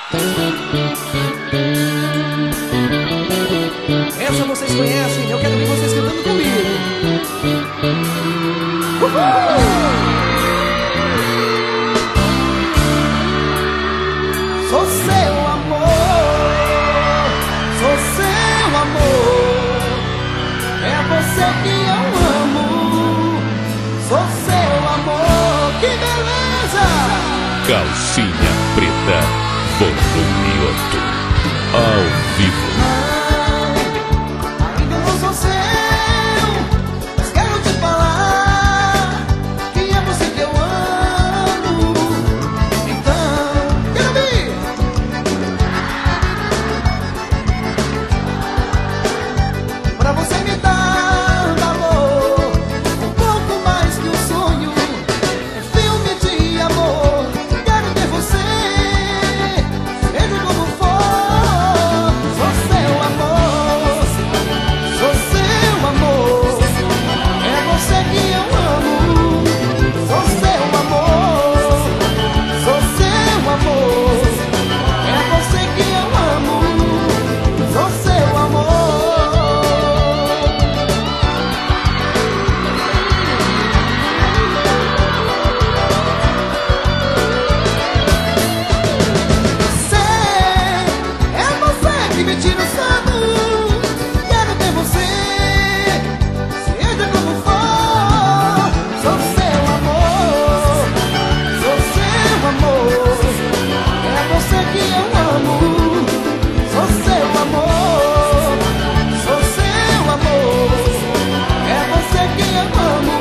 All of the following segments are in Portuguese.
Essa vocês conhecem, eu quero ver vocês cantando comigo. Sou seu amor, sou seu amor, é você que eu amo. Sou seu amor, que beleza! Calcinha Preta, volume 8, ao vivo. Ainda não sou seu, mas quero te falar que é você que eu amo. Então, quero ouvir. Pra você me dar valor, um pouco mais que um sonho, um filme de amor. Quero ter você, seja como for. Sou seu amor, sou seu amor, é você que eu amo. Sou seu amor, sou seu amor, é você que eu amo. Sou seu amor. É você que me tira o sono. Quero ter você, seja como for. Sou seu amor, sou seu amor, é você que eu amo. Sou seu amor, sou seu amor, é você que eu amo.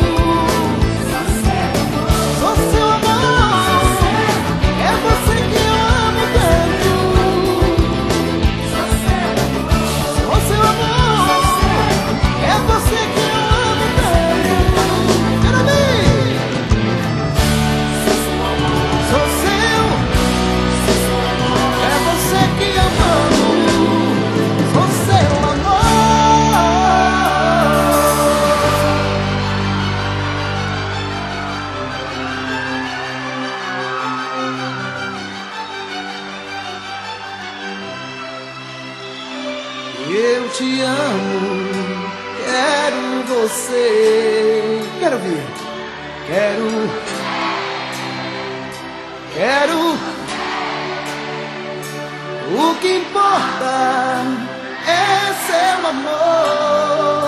Sou seu amor, é você que eu amo tanto. Sou seu amor, é você que eu amo tanto. Quero ouvir. Sou seu, é você que eu amo. Sou seu amor. Eu te amo, quero você. Quero ver. Quero. O que importa é seu amor,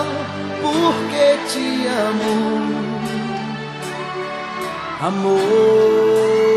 porque te amo, amor.